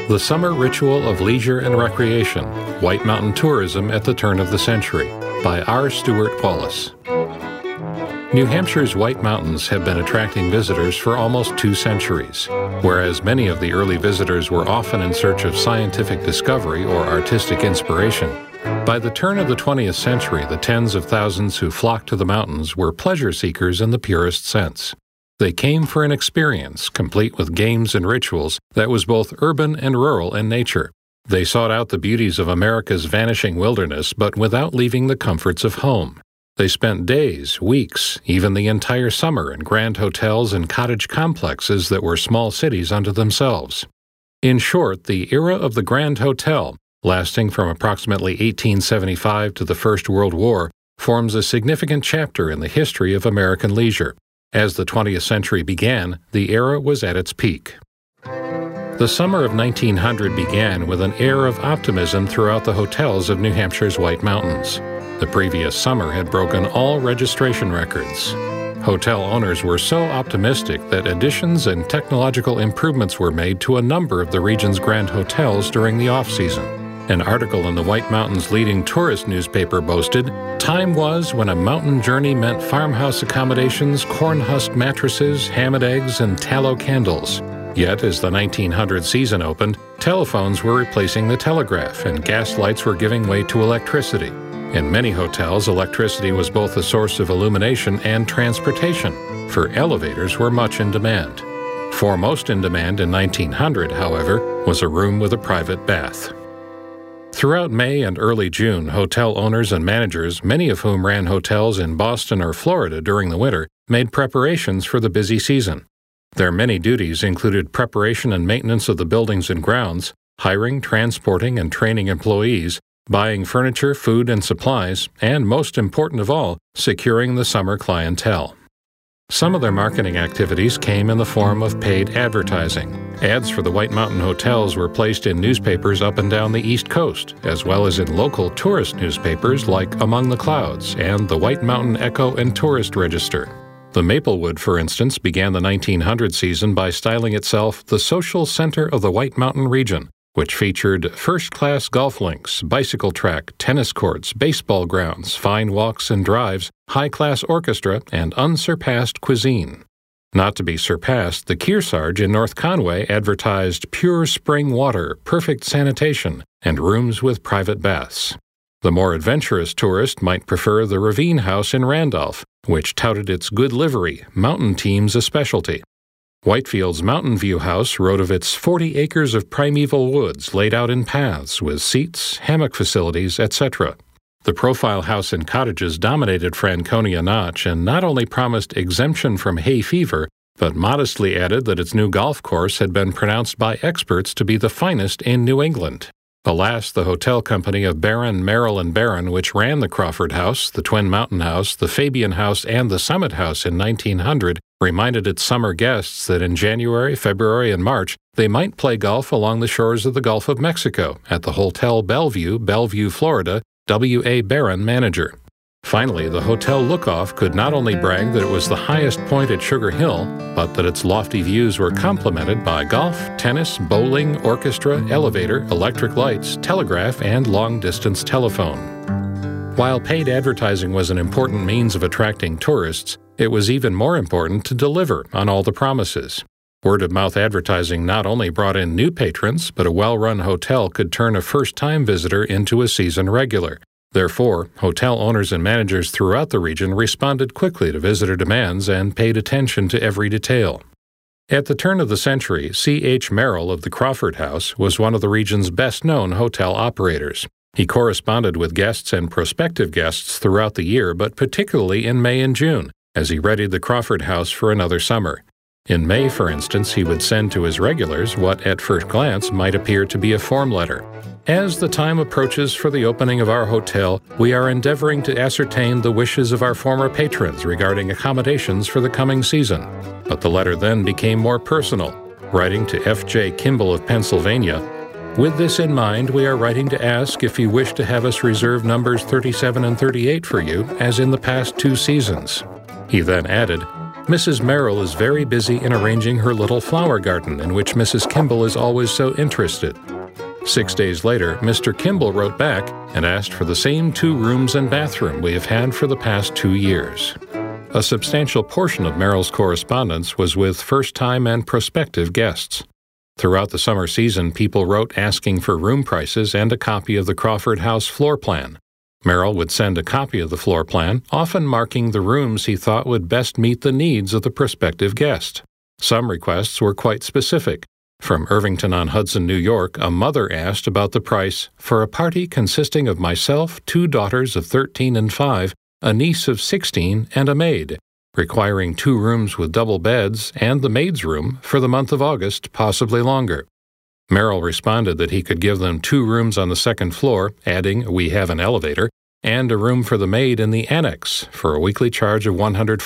The Summer Ritual of Leisure and Recreation, White Mountain Tourism at the Turn of the Century, by R. Stewart Wallace. New Hampshire's White Mountains have been attracting visitors for almost 2 centuries. Whereas many of the early visitors were often in search of scientific discovery or artistic inspiration, by the turn of the 20th century, the tens of thousands who flocked to the mountains were pleasure seekers in the purest sense. They came for an experience, complete with games and rituals, that was both urban and rural in nature. They sought out the beauties of America's vanishing wilderness, but without leaving the comforts of home. They spent days, weeks, even the entire summer in grand hotels and cottage complexes that were small cities unto themselves. In short, the era of the Grand Hotel, lasting from approximately 1875 to the First World War, forms a significant chapter in the history of American leisure. As the 20th century began, the era was at its peak. The summer of 1900 began with an air of optimism throughout the hotels of New Hampshire's White Mountains. The previous summer had broken all registration records. Hotel owners were so optimistic that additions and technological improvements were made to a number of the region's grand hotels during the off-season. An article in the White Mountains' leading tourist newspaper boasted, "Time was when a mountain journey meant farmhouse accommodations, corn husk mattresses, ham and eggs, and tallow candles." Yet, as the 1900 season opened, telephones were replacing the telegraph, and gas lights were giving way to electricity. In many hotels, electricity was both a source of illumination and transportation, for elevators were much in demand. Foremost in demand in 1900, however, was a room with a private bath. Throughout May and early June, hotel owners and managers, many of whom ran hotels in Boston or Florida during the winter, made preparations for the busy season. Their many duties included preparation and maintenance of the buildings and grounds, hiring, transporting, and training employees, buying furniture, food, and supplies, and, most important of all, securing the summer clientele. Some of their marketing activities came in the form of paid advertising. Ads for the White Mountain hotels were placed in newspapers up and down the East Coast, as well as in local tourist newspapers like Among the Clouds and the White Mountain Echo and Tourist Register. The Maplewood, for instance, began the 1900 season by styling itself the social center of the White Mountain region, which featured first-class golf links, bicycle track, tennis courts, baseball grounds, fine walks and drives, high-class orchestra, and unsurpassed cuisine. Not to be surpassed, the Kearsarge in North Conway advertised pure spring water, perfect sanitation, and rooms with private baths. The more adventurous tourist might prefer the Ravine House in Randolph, which touted its good livery, mountain teams a specialty. Whitefield's Mountain View House wrote of its 40 acres of primeval woods laid out in paths with seats, hammock facilities, etc. The Profile House and Cottages dominated Franconia Notch and not only promised exemption from hay fever, but modestly added that its new golf course had been pronounced by experts to be the finest in New England. Alas, the hotel company of Barron, Merrill and Barron, which ran the Crawford House, the Twin Mountain House, the Fabian House, and the Summit House in 1900, reminded its summer guests that in January, February, and March, they might play golf along the shores of the Gulf of Mexico at the Hotel Bellevue, Bellevue, Florida, W.A. Barron, manager. Finally, the Hotel Lookoff could not only brag that it was the highest point at Sugar Hill, but that its lofty views were complemented by golf, tennis, bowling, orchestra, elevator, electric lights, telegraph, and long-distance telephone. While paid advertising was an important means of attracting tourists, it was even more important to deliver on all the promises. Word-of-mouth advertising not only brought in new patrons, but a well-run hotel could turn a first-time visitor into a season regular. Therefore, hotel owners and managers throughout the region responded quickly to visitor demands and paid attention to every detail. At the turn of the century, C.H. Merrill of the Crawford House was one of the region's best-known hotel operators. He corresponded with guests and prospective guests throughout the year, but particularly in May and June, as he readied the Crawford House for another summer. In May, for instance, he would send to his regulars what at first glance might appear to be a form letter. As the time approaches for the opening of our hotel, we are endeavoring to ascertain the wishes of our former patrons regarding accommodations for the coming season. But the letter then became more personal, writing to F.J. Kimball of Pennsylvania, "With this in mind, we are writing to ask if you wish to have us reserve numbers 37 and 38 for you, as in the past 2 seasons." He then added, Mrs. Merrill is very busy in arranging her little flower garden in which Mrs. Kimball is always so interested. 6 days later, Mr. Kimball wrote back and asked for the same 2 rooms and bathroom we have had for the past 2 years. A substantial portion of Merrill's correspondence was with first-time and prospective guests. Throughout the summer season, people wrote asking for room prices and a copy of the Crawford House floor plan. Merrill would send a copy of the floor plan, often marking the rooms he thought would best meet the needs of the prospective guest. Some requests were quite specific. From Irvington-on-Hudson, New York, a mother asked about the price for a party consisting of myself, 2 daughters of 13 and 5, a niece of 16, and a maid, requiring 2 rooms with double beds and the maid's room for the month of August, possibly longer. Merrill responded that he could give them 2 rooms on the second floor, adding, "We have an elevator," and a room for the maid in the annex for a weekly charge of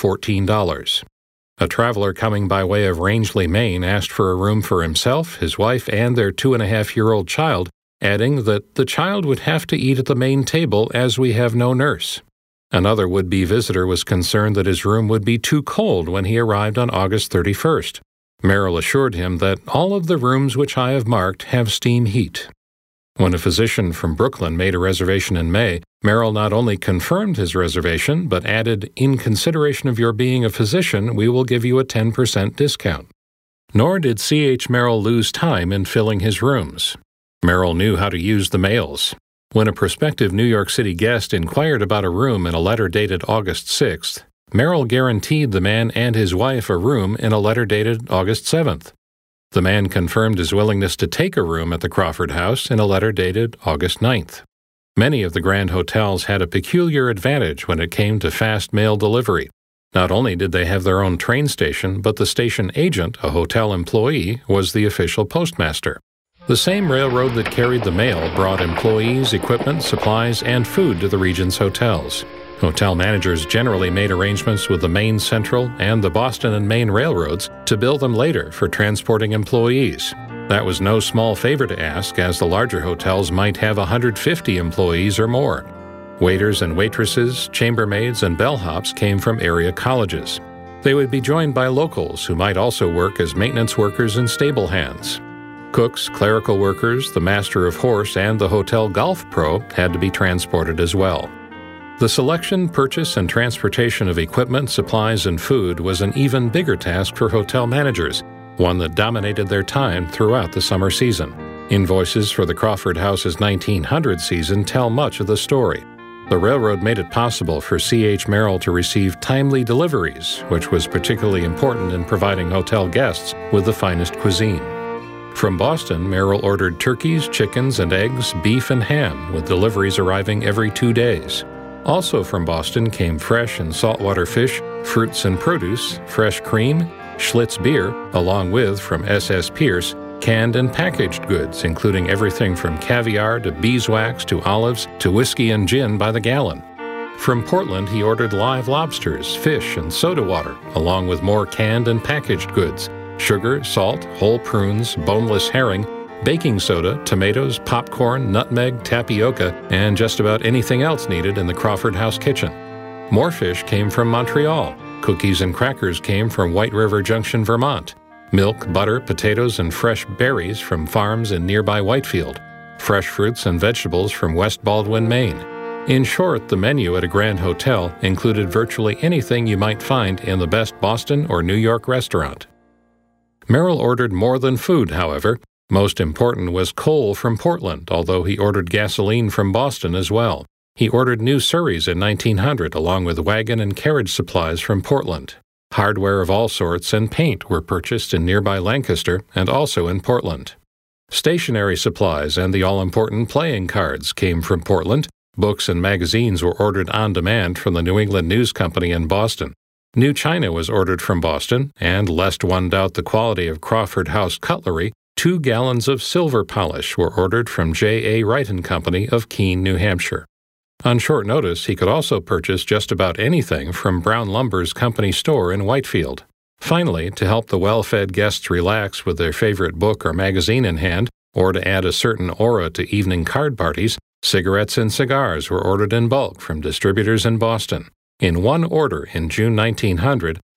$114. A traveler coming by way of Rangeley, Maine, asked for a room for himself, his wife, and their 2.5-year-old child, adding that the child would have to eat at the main table as we have no nurse. Another would-be visitor was concerned that his room would be too cold when he arrived on August 31st. Merrill assured him that all of the rooms which I have marked have steam heat. When a physician from Brooklyn made a reservation in May, Merrill not only confirmed his reservation, but added, "In consideration of your being a physician, we will give you a 10% discount." Nor did C.H. Merrill lose time in filling his rooms. Merrill knew how to use the mails. When a prospective New York City guest inquired about a room in a letter dated August 6th, Merrill guaranteed the man and his wife a room in a letter dated August 7th. The man confirmed his willingness to take a room at the Crawford House in a letter dated August 9th. Many of the Grand Hotels had a peculiar advantage when it came to fast mail delivery. Not only did they have their own train station, but the station agent, a hotel employee, was the official postmaster. The same railroad that carried the mail brought employees, equipment, supplies, and food to the region's hotels. Hotel managers generally made arrangements with the Maine Central and the Boston and Maine railroads to bill them later for transporting employees. That was no small favor to ask, as the larger hotels might have 150 employees or more. Waiters and waitresses, chambermaids, and bellhops came from area colleges. They would be joined by locals who might also work as maintenance workers and stable hands. Cooks, clerical workers, the master of horse, and the hotel golf pro had to be transported as well. The selection, purchase, and transportation of equipment, supplies, and food was an even bigger task for hotel managers, one that dominated their time throughout the summer season. Invoices for the Crawford House's 1900 season tell much of the story. The railroad made it possible for C.H. Merrill to receive timely deliveries, which was particularly important in providing hotel guests with the finest cuisine. From Boston, Merrill ordered turkeys, chickens, and eggs, beef, and ham, with deliveries arriving every 2 days. Also from Boston came fresh and saltwater fish, fruits and produce, fresh cream, Schlitz beer, along with, from S.S. Pierce, canned and packaged goods, including everything from caviar to beeswax to olives to whiskey and gin by the gallon. From Portland, he ordered live lobsters, fish, and soda water, along with more canned and packaged goods, sugar, salt, whole prunes, boneless herring, baking soda, tomatoes, popcorn, nutmeg, tapioca, and just about anything else needed in the Crawford House kitchen. More fish came from Montreal. Cookies and crackers came from White River Junction, Vermont. Milk, butter, potatoes, and fresh berries from farms in nearby Whitefield. Fresh fruits and vegetables from West Baldwin, Maine. In short, the menu at a Grand Hotel included virtually anything you might find in the best Boston or New York restaurant. Merrill ordered more than food, however. Most important was coal from Portland, although he ordered gasoline from Boston as well. He ordered new surreys in 1900, along with wagon and carriage supplies from Portland. Hardware of all sorts and paint were purchased in nearby Lancaster and also in Portland. Stationery supplies and the all-important playing cards came from Portland. Books and magazines were ordered on demand from the New England News Company in Boston. New china was ordered from Boston, and lest one doubt the quality of Crawford House cutlery, 2 gallons of silver polish were ordered from J. A. Wright & Company of Keene, New Hampshire. On short notice, he could also purchase just about anything from Brown Lumber's company store in Whitefield. Finally, to help the well-fed guests relax with their favorite book or magazine in hand, or to add a certain aura to evening card parties, cigarettes and cigars were ordered in bulk from distributors in Boston. In one order in June 1900,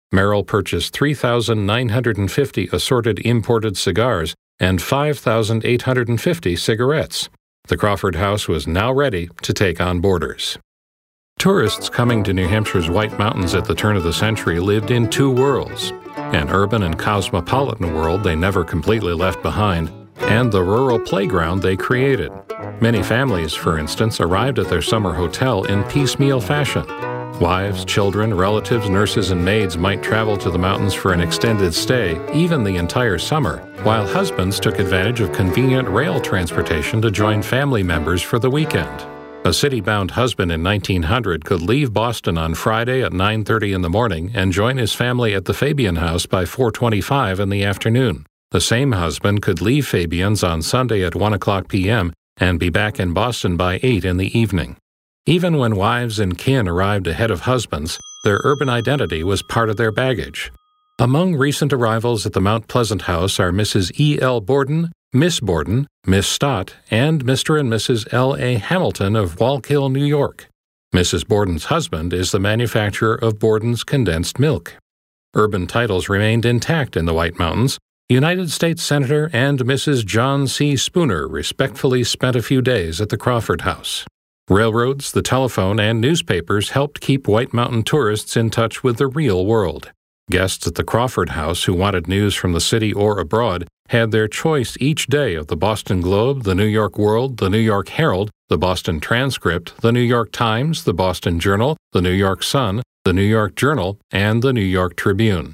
Merrill purchased 3,950 assorted imported cigars and 5,850 cigarettes. The Crawford House was now ready to take on boarders. Tourists coming to New Hampshire's White Mountains at the turn of the century lived in two worlds: an urban and cosmopolitan world they never completely left behind, and the rural playground they created. Many families, for instance, arrived at their summer hotel in piecemeal fashion. Wives, children, relatives, nurses, and maids might travel to the mountains for an extended stay, even the entire summer, while husbands took advantage of convenient rail transportation to join family members for the weekend. A city-bound husband in 1900 could leave Boston on Friday at 9:30 in the morning and join his family at the Fabian House by 4:25 in the afternoon. The same husband could leave Fabian's on Sunday at 1:00 p.m. and be back in Boston by 8 in the evening. Even when wives and kin arrived ahead of husbands, their urban identity was part of their baggage. Among recent arrivals at the Mount Pleasant House are Mrs. E.L. Borden, Miss Borden, Miss Stott, and Mr. and Mrs. L.A. Hamilton of Wallkill, New York. Mrs. Borden's husband is the manufacturer of Borden's condensed milk. Urban titles remained intact in the White Mountains. United States Senator and Mrs. John C. Spooner respectfully spent a few days at the Crawford House. Railroads, the telephone, and newspapers helped keep White Mountain tourists in touch with the real world. Guests at the Crawford House who wanted news from the city or abroad had their choice each day of the Boston Globe, the New York World, the New York Herald, the Boston Transcript, the New York Times, the Boston Journal, the New York Sun, the New York Journal, and the New York Tribune.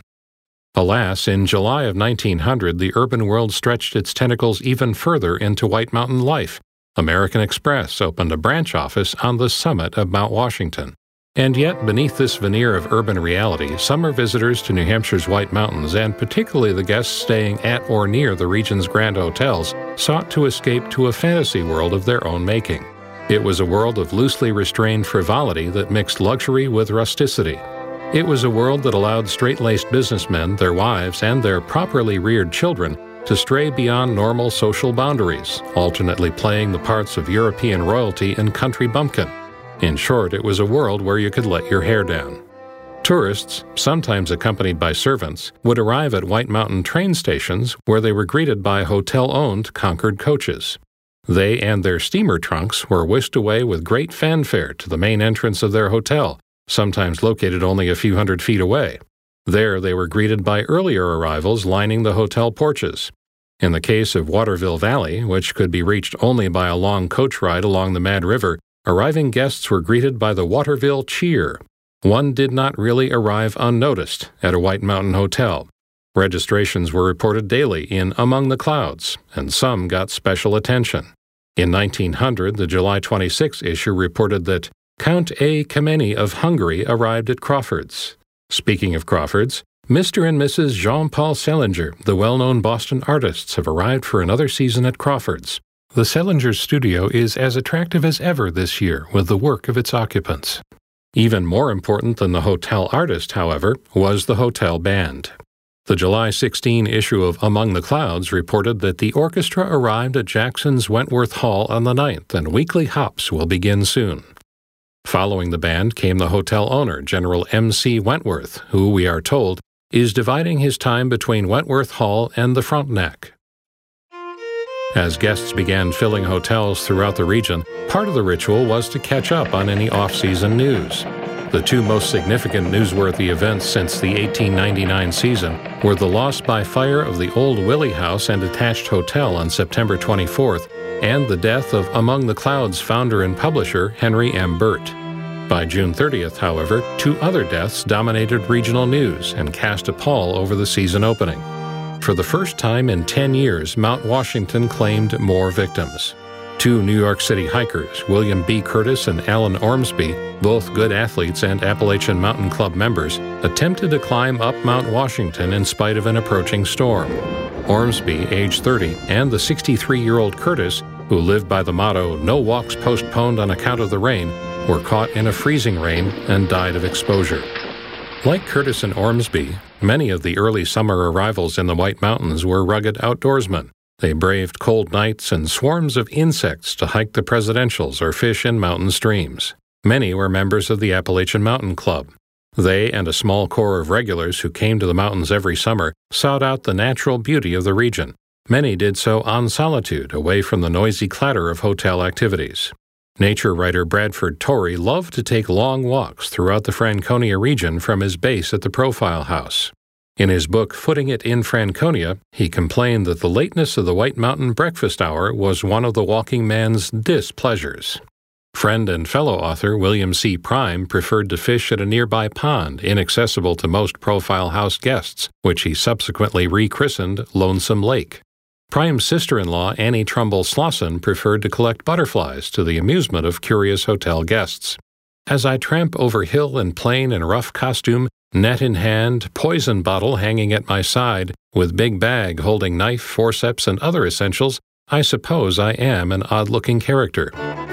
Alas, in July of 1900, the urban world stretched its tentacles even further into White Mountain life. American Express opened a branch office on the summit of Mount Washington. And yet, beneath this veneer of urban reality, summer visitors to New Hampshire's White Mountains, and particularly the guests staying at or near the region's grand hotels, sought to escape to a fantasy world of their own making. It was a world of loosely restrained frivolity that mixed luxury with rusticity. It was a world that allowed straight-laced businessmen, their wives, and their properly reared children to stray beyond normal social boundaries, alternately playing the parts of European royalty and country bumpkin. In short, it was a world where you could let your hair down. Tourists, sometimes accompanied by servants, would arrive at White Mountain train stations where they were greeted by hotel-owned Concord coaches. They and their steamer trunks were whisked away with great fanfare to the main entrance of their hotel, sometimes located only a few hundred feet away. There they were greeted by earlier arrivals lining the hotel porches. In the case of Waterville Valley, which could be reached only by a long coach ride along the Mad River, arriving guests were greeted by the Waterville Cheer. One did not really arrive unnoticed at a White Mountain hotel. Registrations were reported daily in Among the Clouds, and some got special attention. In 1900, the July 26 issue reported that Count A. Kameny of Hungary arrived at Crawford's. Speaking of Crawford's, Mr. and Mrs. Jean-Paul Selinger, the well-known Boston artists, have arrived for another season at Crawford's. The Selingers' studio is as attractive as ever this year with the work of its occupants. Even more important than the hotel artist, however, was the hotel band. The July 16 issue of Among the Clouds reported that the orchestra arrived at Jackson's Wentworth Hall on the 9th, and weekly hops will begin soon. Following the band came the hotel owner, General M.C. Wentworth, who, we are told, is dividing his time between Wentworth Hall and the Frontenac. As guests began filling hotels throughout the region, part of the ritual was to catch up on any off-season news. The two most significant newsworthy events since the 1899 season were the loss by fire of the Old Willey House and attached hotel on September 24th, and the death of Among the Clouds founder and publisher Henry M. Burt. By June 30th, however, two other deaths dominated regional news and cast a pall over the season opening. For the first time in 10 years, Mount Washington claimed more victims. Two New York City hikers, William B. Curtis and Alan Ormsby, both good athletes and Appalachian Mountain Club members, attempted to climb up Mount Washington in spite of an approaching storm. Ormsby, age 30, and the 63-year-old Curtis, who lived by the motto, "No walks postponed on account of the rain," were caught in a freezing rain and died of exposure. Like Curtis and Ormsby, many of the early summer arrivals in the White Mountains were rugged outdoorsmen. They braved cold nights and swarms of insects to hike the presidentials or fish in mountain streams. Many were members of the Appalachian Mountain Club. They and a small corps of regulars who came to the mountains every summer sought out the natural beauty of the region. Many did so en solitude, away from the noisy clatter of hotel activities. Nature writer Bradford Torrey loved to take long walks throughout the Franconia region from his base at the Profile House. In his book Footing It in Franconia, he complained that the lateness of the White Mountain breakfast hour was one of the walking man's displeasures. Friend and fellow author William C. Prime preferred to fish at a nearby pond inaccessible to most Profile House guests, which he subsequently rechristened Lonesome Lake. Prime's sister-in-law Annie Trumbull Slosson preferred to collect butterflies to the amusement of curious hotel guests. As I tramp over hill and plain in rough costume, net in hand, poison bottle hanging at my side, with big bag holding knife, forceps, and other essentials, I suppose I am an odd-looking character.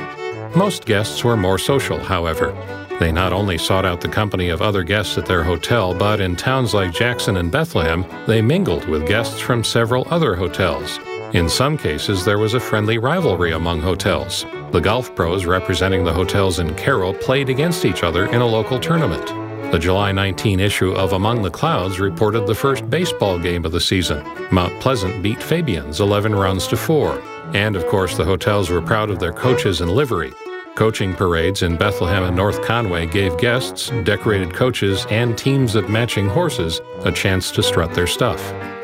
Most guests were more social, however. They not only sought out the company of other guests at their hotel, but in towns like Jackson and Bethlehem, they mingled with guests from several other hotels. In some cases, there was a friendly rivalry among hotels. The golf pros representing the hotels in Carroll played against each other in a local tournament. The July 19 issue of Among the Clouds reported the first baseball game of the season. Mount Pleasant beat Fabians 11 runs to 4. And, of course, the hotels were proud of their coaches and livery. Coaching parades in Bethlehem and North Conway gave guests, decorated coaches, and teams of matching horses a chance to strut their stuff.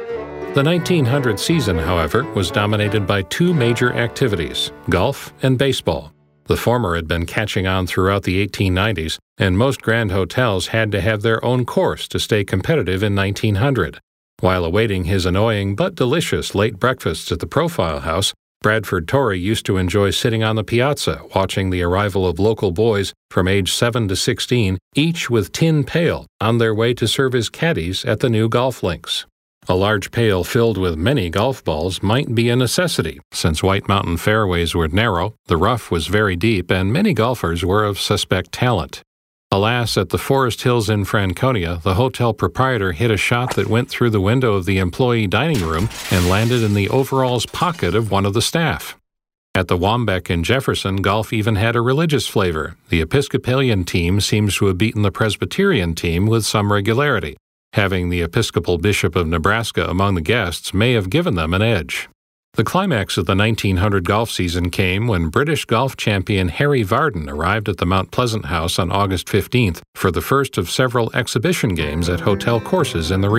The 1900 season, however, was dominated by two major activities, golf and baseball. The former had been catching on throughout the 1890s, and most grand hotels had to have their own course to stay competitive in 1900. While awaiting his annoying but delicious late breakfasts at the Profile House, Bradford Torrey used to enjoy sitting on the piazza watching the arrival of local boys from age 7 to 16, each with tin pail, on their way to serve as caddies at the new golf links. A large pail filled with many golf balls might be a necessity, since White Mountain fairways were narrow, the rough was very deep, and many golfers were of suspect talent. Alas, at the Forest Hills in Franconia, the hotel proprietor hit a shot that went through the window of the employee dining room and landed in the overalls pocket of one of the staff. At the Wambeck in Jefferson, golf even had a religious flavor. The Episcopalian team seems to have beaten the Presbyterian team with some regularity. Having the Episcopal Bishop of Nebraska among the guests may have given them an edge. The climax of the 1900 golf season came when British golf champion Harry Vardon arrived at the Mount Pleasant House on August 15th for the first of several exhibition games at hotel courses in the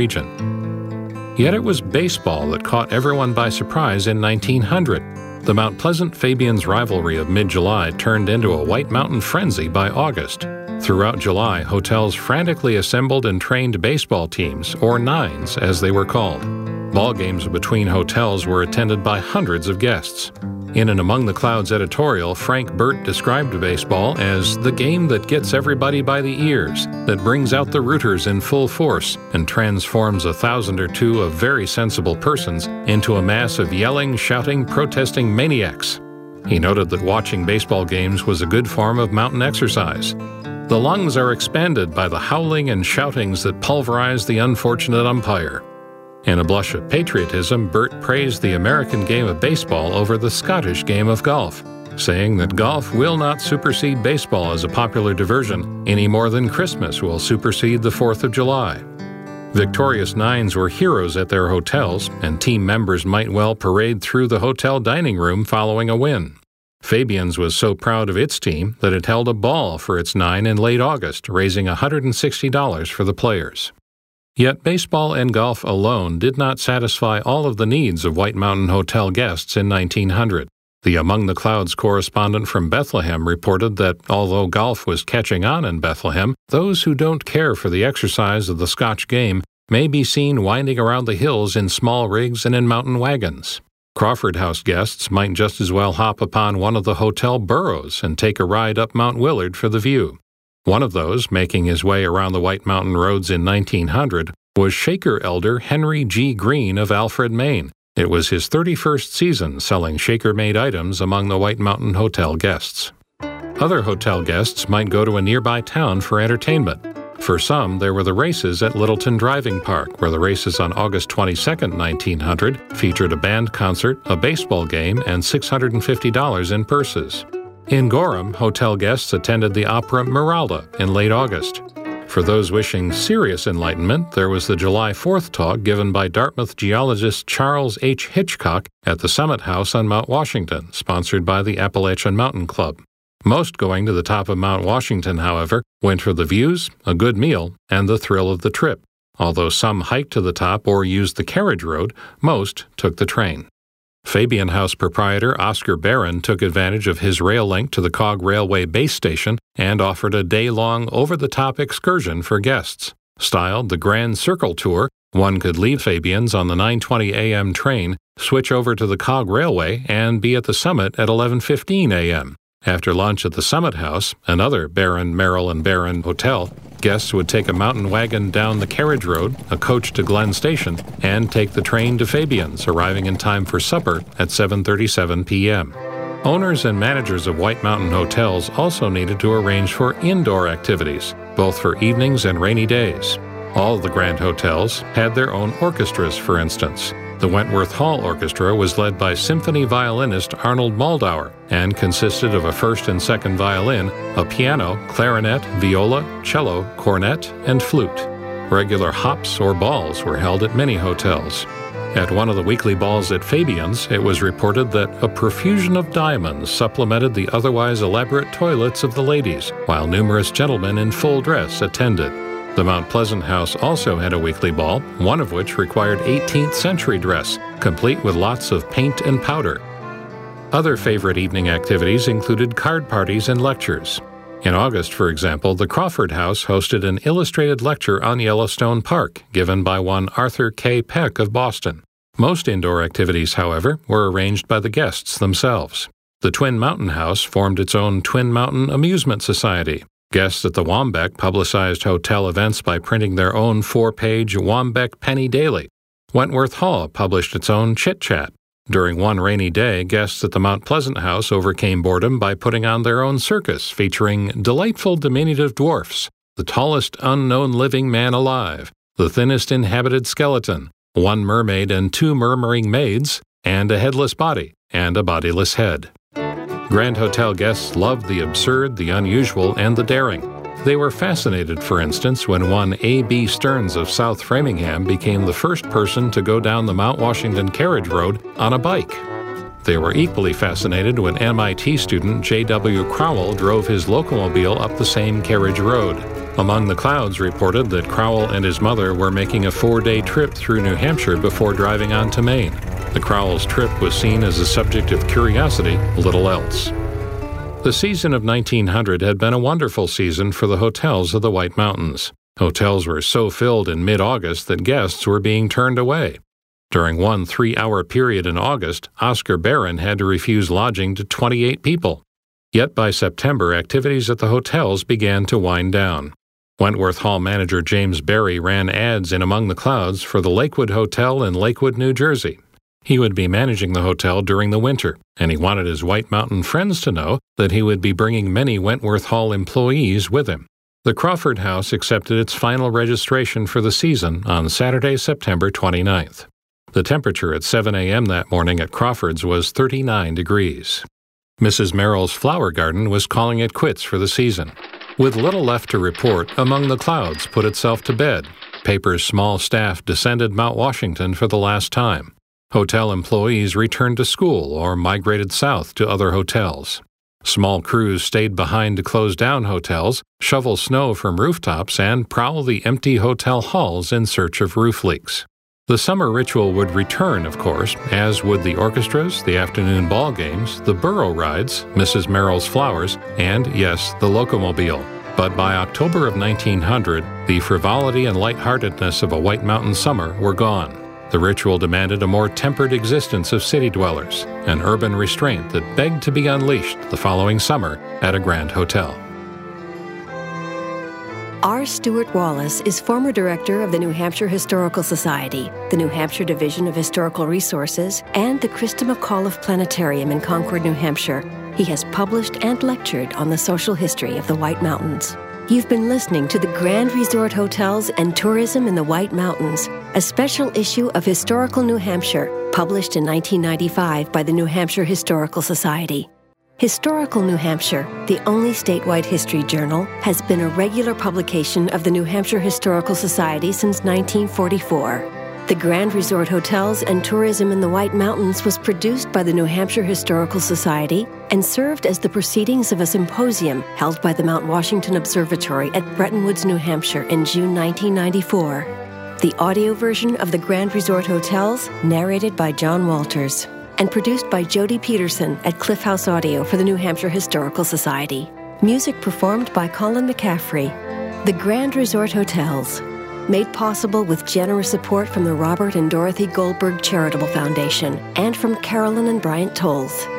region. Yet it was baseball that caught everyone by surprise in 1900. The Mount Pleasant Fabians rivalry of mid-July turned into a White Mountain frenzy by August. Throughout July, hotels frantically assembled and trained baseball teams, or nines as they were called. Ball games between hotels were attended by hundreds of guests. In an Among the Clouds editorial, Frank Burt described baseball as the game that gets everybody by the ears, that brings out the rooters in full force, and transforms 1,000 or two of very sensible persons into a mass of yelling, shouting, protesting maniacs. He noted that watching baseball games was a good form of mountain exercise. The lungs are expanded by the howling and shoutings that pulverize the unfortunate umpire. In a blush of patriotism, Burt praised the American game of baseball over the Scottish game of golf, saying that golf will not supersede baseball as a popular diversion any more than Christmas will supersede the 4th of July. Victorious nines were heroes at their hotels, and team members might well parade through the hotel dining room following a win. Fabians was so proud of its team that it held a ball for its nine in late August, raising $160 for the players. Yet baseball and golf alone did not satisfy all of the needs of White Mountain Hotel guests in 1900. The Among the Clouds correspondent from Bethlehem reported that although golf was catching on in Bethlehem, those who don't care for the exercise of the Scotch game may be seen winding around the hills in small rigs and in mountain wagons. Crawford House guests might just as well hop upon one of the hotel burros and take a ride up Mount Willard for the view. One of those, making his way around the White Mountain roads in 1900, was Shaker elder Henry G. Green of Alfred, Maine. It was his 31st season selling Shaker-made items among the White Mountain Hotel guests. Other hotel guests might go to a nearby town for entertainment. For some, there were the races at Littleton Driving Park, where the races on August 22, 1900, featured a band concert, a baseball game, and $650 in purses. In Gorham, hotel guests attended the opera Meralda in late August. For for those wishing serious enlightenment, there was the July 4th talk given by Dartmouth geologist Charles H. Hitchcock at the Summit House on Mount Washington, sponsored by the Appalachian Mountain Club. Most going to the top of Mount Washington, however, went for the views, a good meal, and the thrill of the trip. Although some hiked to the top or used the carriage road, most took the train. Fabian House proprietor Oscar Barron took advantage of his rail link to the Cog Railway base station and offered a day-long over-the-top excursion for guests. Styled the Grand Circle Tour, one could leave Fabian's on the 9:20 a.m. train, switch over to the Cog Railway, and be at the summit at 11:15 a.m. After lunch at the Summit House, another Barron, Merrill & Barron hotel, guests would take a mountain wagon down the carriage road, a coach to Glen Station, and take the train to Fabian's, arriving in time for supper at 7:37 p.m. Owners and managers of White Mountain hotels also needed to arrange for indoor activities, both for evenings and rainy days. All of the Grand Hotels had their own orchestras, for instance. The Wentworth Hall Orchestra was led by symphony violinist Arnold Moldauer and consisted of a first and second violin, a piano, clarinet, viola, cello, cornet, and flute. Regular hops or balls were held at many hotels. At one of the weekly balls at Fabian's, it was reported that a profusion of diamonds supplemented the otherwise elaborate toilets of the ladies, while numerous gentlemen in full dress attended. The Mount Pleasant House also had a weekly ball, one of which required 18th century dress, complete with lots of paint and powder. Other favorite evening activities included card parties and lectures. In August, for example, the Crawford House hosted an illustrated lecture on Yellowstone Park, given by one Arthur K. Peck of Boston. Most indoor activities, however, were arranged by the guests themselves. The Twin Mountain House formed its own Twin Mountain Amusement Society. Guests at the Wambeck publicized hotel events by printing their own 4-page Wambeck Penny Daily. Wentworth Hall published its own Chit Chat. During one rainy day, guests at the Mount Pleasant House overcame boredom by putting on their own circus featuring delightful diminutive dwarfs, the tallest unknown living man alive, the thinnest inhabited skeleton, one mermaid and 2 murmuring maids, and a headless body and a bodiless head. Grand Hotel guests loved the absurd, the unusual, and the daring. They were fascinated, for instance, when one A.B. Stearns of South Framingham became the first person to go down the Mount Washington carriage road on a bike. They were equally fascinated when MIT student J.W. Crowell drove his locomobile up the same carriage road. Among the Clouds reported that Crowell and his mother were making a 4-day trip through New Hampshire before driving on to Maine. The Crowell's trip was seen as a subject of curiosity, little else. The season of 1900 had been a wonderful season for the hotels of the White Mountains. Hotels were so filled in mid-August that guests were being turned away. During one 3-hour period in August, Oscar Barron had to refuse lodging to 28 people. Yet by September, activities at the hotels began to wind down. Wentworth Hall manager James Berry ran ads in Among the Clouds for the Lakewood Hotel in Lakewood, New Jersey. He would be managing the hotel during the winter, and he wanted his White Mountain friends to know that he would be bringing many Wentworth Hall employees with him. The Crawford House accepted its final registration for the season on Saturday, September 29th. The temperature at 7 a.m. that morning at Crawford's was 39 degrees. Mrs. Merrill's flower garden was calling it quits for the season. With little left to report, Among the Clouds put itself to bed. Paper's small staff descended Mount Washington for the last time. Hotel employees returned to school or migrated south to other hotels. Small crews stayed behind to close down hotels, shovel snow from rooftops, and prowl the empty hotel halls in search of roof leaks. The summer ritual would return, of course, as would the orchestras, the afternoon ball games, the burro rides, Mrs. Merrill's flowers, and, yes, the locomobile. But by October of 1900, the frivolity and lightheartedness of a White Mountain summer were gone. The ritual demanded a more tempered existence of city dwellers, an urban restraint that begged to be unleashed the following summer at a Grand Hotel. R. Stewart Wallace is former director of the New Hampshire Historical Society, the New Hampshire Division of Historical Resources, and the Christa McAuliffe Planetarium in Concord, New Hampshire. He has published and lectured on the social history of the White Mountains. You've been listening to the Grand Resort Hotels and Tourism in the White Mountains, a special issue of Historical New Hampshire, published in 1995 by the New Hampshire Historical Society. Historical New Hampshire, the only statewide history journal, has been a regular publication of the New Hampshire Historical Society since 1944. The Grand Resort Hotels and Tourism in the White Mountains was produced by the New Hampshire Historical Society and served as the proceedings of a symposium held by the Mount Washington Observatory at Bretton Woods, New Hampshire in June 1994. The audio version of the Grand Resort Hotels, narrated by John Walters, and produced by Jody Peterson at Cliff House Audio for the New Hampshire Historical Society. Music performed by Colin McCaffrey. The Grand Resort Hotels, made possible with generous support from the Robert and Dorothy Goldberg Charitable Foundation and from Carolyn and Bryant Tolles.